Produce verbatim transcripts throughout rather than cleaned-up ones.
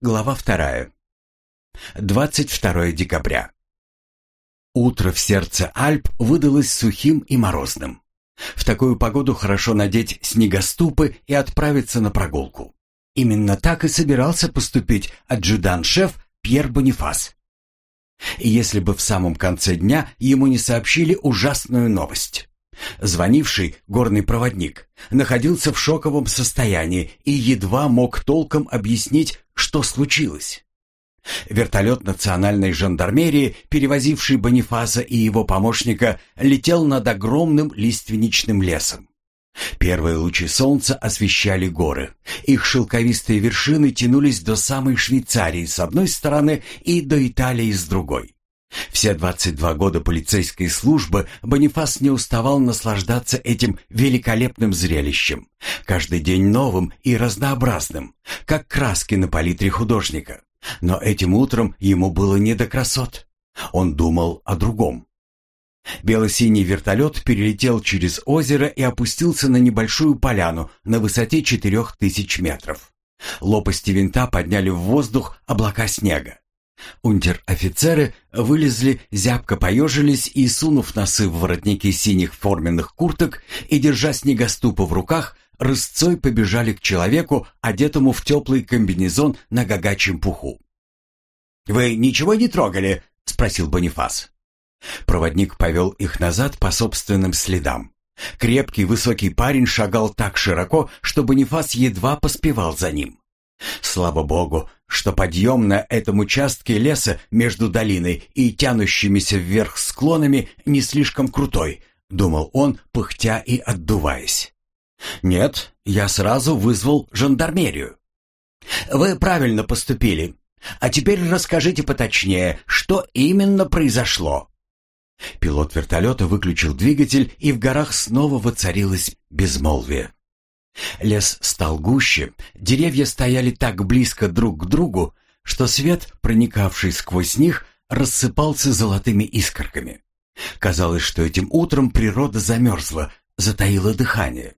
Глава вторая. двадцать второе декабря. Утро в сердце Альп выдалось сухим и морозным. В такую погоду хорошо надеть снегоступы и отправиться на прогулку. Именно так и собирался поступить адъютант-шеф Пьер Бонифас. Если бы в самом конце дня ему не сообщили ужасную новость. Звонивший, горный проводник, находился в шоковом состоянии и едва мог толком объяснить, что случилось. Вертолет национальной жандармерии, перевозивший Бонифаса и его помощника, летел над огромным лиственничным лесом. Первые лучи солнца освещали горы. Их шелковистые вершины тянулись до самой Швейцарии с одной стороны и до Италии с другой. Все двадцать два года полицейской службы Бонифас не уставал наслаждаться этим великолепным зрелищем, каждый день новым и разнообразным, как краски на палитре художника. Но этим утром ему было не до красот. Он думал о другом. Бело-синий вертолет перелетел через озеро и опустился на небольшую поляну на высоте четырех тысяч метров. Лопасти винта подняли в воздух облака снега. Унтер-офицеры вылезли, зябко поежились и, сунув носы в воротники синих форменных курток и держа снегоступы в руках, рысцой побежали к человеку, одетому в теплый комбинезон на гагачьем пуху. «Вы ничего не трогали?» — спросил Бонифас. Проводник повел их назад по собственным следам. Крепкий высокий парень шагал так широко, что Бонифас едва поспевал за ним. Слава богу, что подъем на этом участке леса между долиной и тянущимися вверх склонами не слишком крутой, думал он, пыхтя и отдуваясь. Нет, я сразу вызвал жандармерию. Вы правильно поступили. А теперь расскажите поточнее, что именно произошло. Пилот вертолета выключил двигатель, и в горах снова воцарилось безмолвие. Лес стал гуще, деревья стояли так близко друг к другу, что свет, проникавший сквозь них, рассыпался золотыми искорками. Казалось, что этим утром природа замерзла, затаила дыхание.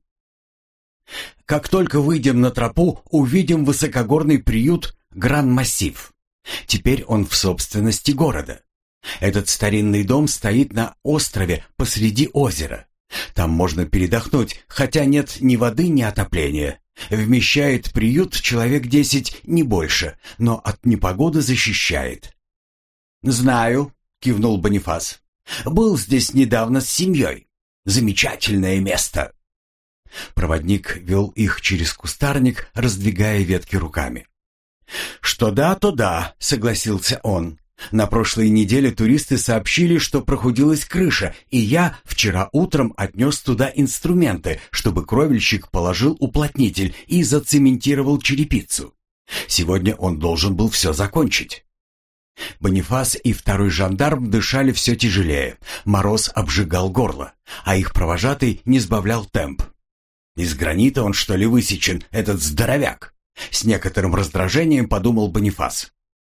Как только выйдем на тропу, увидим высокогорный приют Гран-Массив. Теперь он в собственности города. Этот старинный дом стоит на острове посреди озера. Там можно передохнуть, хотя нет ни воды, ни отопления. Вмещает приют человек десять, не больше, но от непогоды защищает. «Знаю», — кивнул Бонифас. «Был здесь недавно с семьей. Замечательное место». Проводник вел их через кустарник, раздвигая ветки руками. «Что да, то да», — согласился он. «На прошлой неделе туристы сообщили, что прохудилась крыша, и я вчера утром отнес туда инструменты, чтобы кровельщик положил уплотнитель и зацементировал черепицу. Сегодня он должен был все закончить». Бонифас и второй жандарм дышали все тяжелее. Мороз обжигал горло, а их провожатый не сбавлял темп. «Из гранита он, что ли, высечен, этот здоровяк?» С некоторым раздражением подумал Бонифас.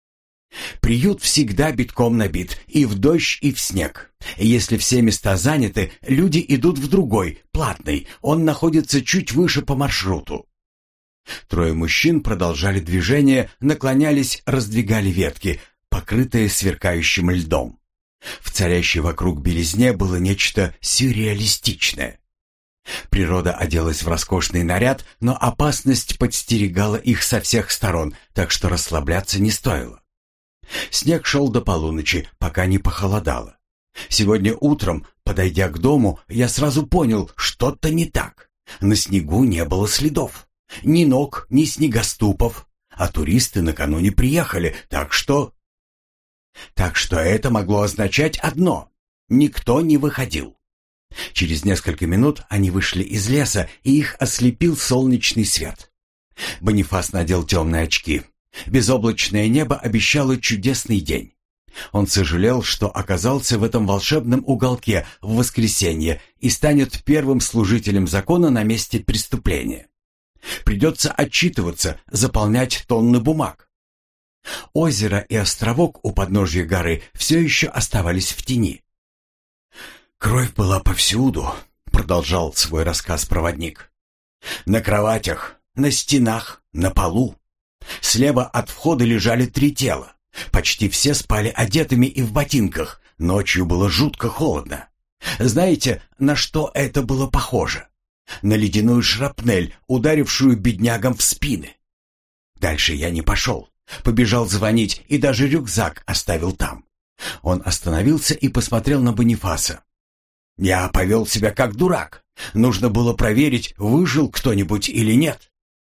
Приют всегда битком набит, и в дождь, и в снег. Если все места заняты, люди идут в другой, платный, он находится чуть выше по маршруту. Трое мужчин продолжали движение, наклонялись, раздвигали ветки, покрытые сверкающим льдом. В царящей вокруг белизне было нечто сюрреалистичное. Природа оделась в роскошный наряд, но опасность подстерегала их со всех сторон, так что расслабляться не стоило. Снег шел до полуночи, пока не похолодало. Сегодня утром, подойдя к дому, я сразу понял, что-то не так. На снегу не было следов. Ни ног, ни снегоступов. А туристы накануне приехали, так что... Так что это могло означать одно. Никто не выходил. Через несколько минут они вышли из леса, и их ослепил солнечный свет. Бонифас надел темные очки. Безоблачное небо обещало чудесный день. Он сожалел, что оказался в этом волшебном уголке в воскресенье и станет первым служителем закона на месте преступления. Придется отчитываться, заполнять тонны бумаг. Озеро и островок у подножья горы все еще оставались в тени. «Кровь была повсюду», — продолжал свой рассказ проводник. «На кроватях, на стенах, на полу. Слева от входа лежали три тела. Почти все спали одетыми и в ботинках. Ночью было жутко холодно. Знаете, на что это было похоже? На ледяную шрапнель, ударившую беднягам в спины. Дальше я не пошел. Побежал звонить и даже рюкзак оставил там. Он остановился и посмотрел на Бонифаса. Я повел себя как дурак. Нужно было проверить, выжил кто-нибудь или нет.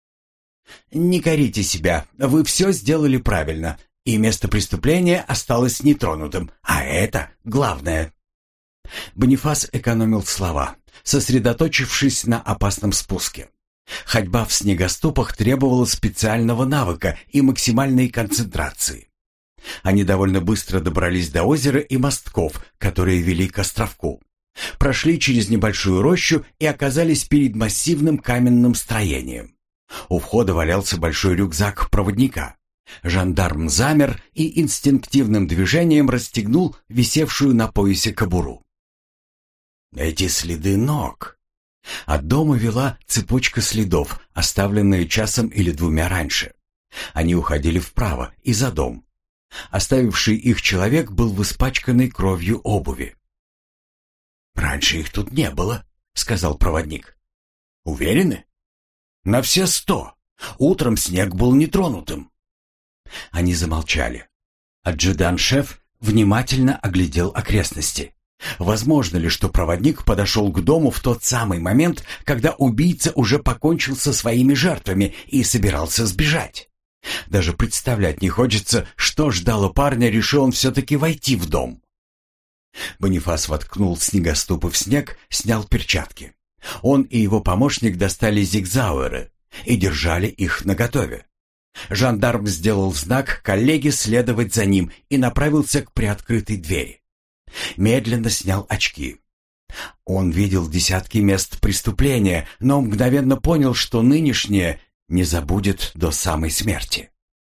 Не корите себя, вы все сделали правильно, и место преступления осталось нетронутым, а это главное. Бонифас экономил слова, сосредоточившись на опасном спуске. Ходьба в снегоступах требовала специального навыка и максимальной концентрации. Они довольно быстро добрались до озера и мостков, которые вели к островку. Прошли через небольшую рощу и оказались перед массивным каменным строением. У входа валялся большой рюкзак проводника. Жандарм замер и инстинктивным движением расстегнул висевшую на поясе кобуру. Эти следы ног. От дома вела цепочка следов, оставленные часом или двумя раньше. Они уходили вправо и за дом. Оставивший их человек был в испачканной кровью обуви. «Раньше их тут не было», — сказал проводник. «Уверены?» «На все сто. Утром снег был нетронутым». Они замолчали. Адъютант-шеф внимательно оглядел окрестности. Возможно ли, что проводник подошел к дому в тот самый момент, когда убийца уже покончил со своими жертвами и собирался сбежать? Даже представлять не хочется, что ждало парня, решил он все-таки войти в дом. Бонифас воткнул снегоступы в снег, снял перчатки. Он и его помощник достали зигзауэры и держали их наготове. Жандарм сделал знак коллеге следовать за ним и направился к приоткрытой двери. Медленно снял очки. Он видел десятки мест преступления, но мгновенно понял, что нынешнее не забудет до самой смерти.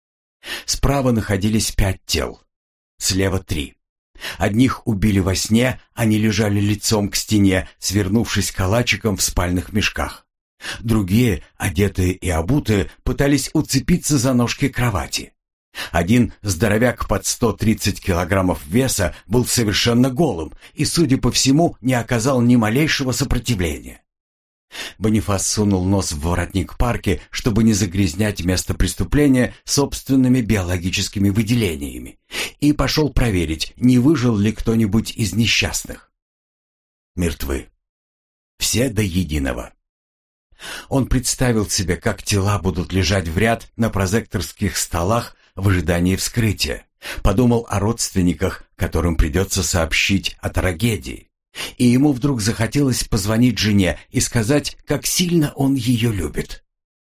Справа находились пять тел, слева три. Одних убили во сне, они лежали лицом к стене, свернувшись калачиком в спальных мешках. Другие, одетые и обутые, пытались уцепиться за ножки кровати. Один здоровяк под сто тридцать килограммов веса был совершенно голым и, судя по всему, не оказал ни малейшего сопротивления. Бонифас сунул нос в воротник парки, чтобы не загрязнять место преступления собственными биологическими выделениями, и пошел проверить, не выжил ли кто-нибудь из несчастных. Мертвы. Все до единого. Он представил себе, как тела будут лежать в ряд на прозекторских столах в ожидании вскрытия. Подумал о родственниках, которым придется сообщить о трагедии. И ему вдруг захотелось позвонить жене и сказать, как сильно он ее любит.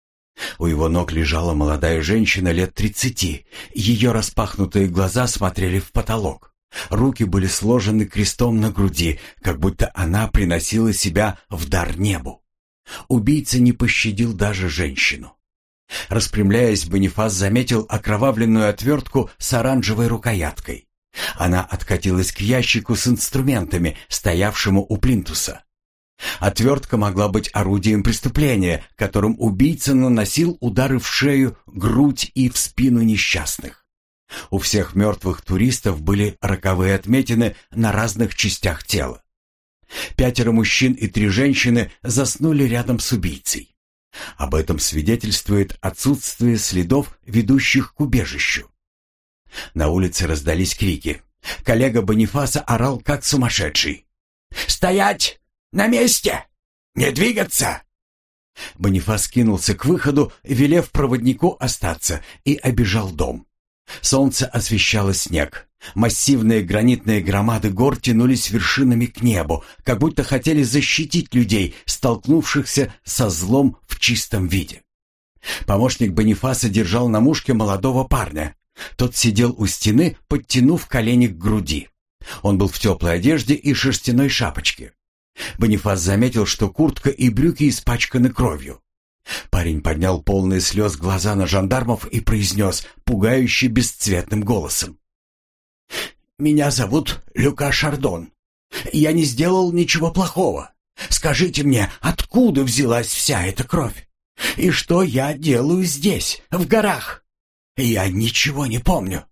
У его ног лежала молодая женщина лет тридцати. Ее распахнутые глаза смотрели в потолок. Руки были сложены крестом на груди, как будто она приносила себя в дар небу. Убийца не пощадил даже женщину. Распрямляясь, Бонифас заметил окровавленную отвертку с оранжевой рукояткой. Она откатилась к ящику с инструментами, стоявшему у плинтуса. Отвертка могла быть орудием преступления, которым убийца наносил удары в шею, грудь и в спину несчастных. У всех мертвых туристов были роковые отметины на разных частях тела. Пятеро мужчин и три женщины заснули рядом с убийцей. Об этом свидетельствует отсутствие следов, ведущих к убежищу. На улице раздались крики. Коллега Бонифаса орал как сумасшедший. «Стоять! На месте! Не двигаться!» Бонифас кинулся к выходу, велев проводнику остаться, и обежал дом. Солнце освещало снег. Массивные гранитные громады гор тянулись вершинами к небу, как будто хотели защитить людей, столкнувшихся со злом в чистом виде. Помощник Бонифаса держал на мушке молодого парня. Тот сидел у стены, подтянув колени к груди. Он был в теплой одежде и шерстяной шапочке. Бонифас заметил, что куртка и брюки испачканы кровью. Парень поднял полные слез глаза на жандармов и произнес пугающе бесцветным голосом: «Меня зовут Люка Шардон. Я не сделал ничего плохого. Скажите мне, откуда взялась вся эта кровь? И что я делаю здесь, в горах? «Я ничего не помню».